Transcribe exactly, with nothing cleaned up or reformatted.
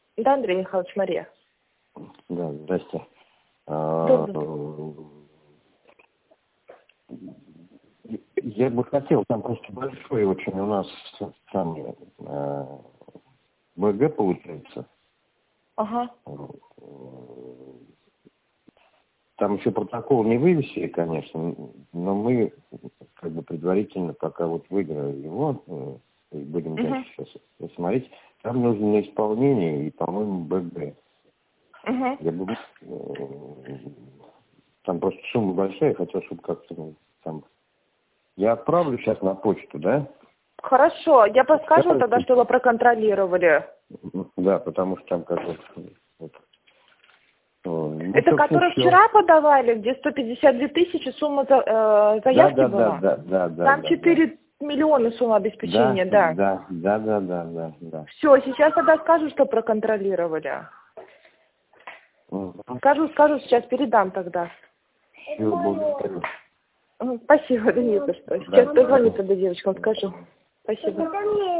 Да, Андрей Михайлович, Мария. Да, здрасте. Добрый. Я бы хотел, там просто большой очень у нас там БГ получается. Ага. Там еще протокол не вывесили, конечно, но мы как бы предварительно, пока вот выиграли его, и будем Угу. дальше сейчас смотреть, там нужно на исполнение и, по-моему, БГ. Угу. Я бы, там просто сумма большая, хотел, чтобы как-то ну, там... Я отправлю сейчас на почту, да? Хорошо, я подскажу Сейчас... тогда, что вы проконтролировали. Да, потому что там как вот... вот ну, Это который все. вчера подавали, где сто пятьдесят две тысячи сумма за, э, заявки да, да, была? Да, да, да, да. Там да, четыре да. миллиона сумма обеспечения, да. Да, да, да, да, да, да. Все, сейчас тогда скажу, что проконтролировали. Угу. Скажу, скажу, сейчас передам тогда. Все, благодарю. Спасибо, да не за что. Да. Сейчас позвоню тогда девочкам, скажу. Спасибо.